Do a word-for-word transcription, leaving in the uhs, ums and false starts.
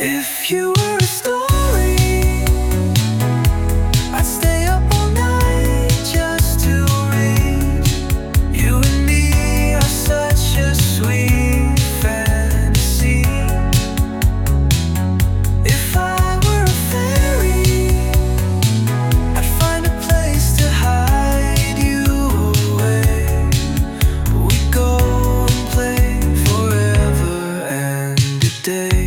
If you were a story, I'd stay up all night just to read. You and me are such a sweet fantasy. If I were a fairy, I'd find a place to hide you away. We'd go and play forever and a day.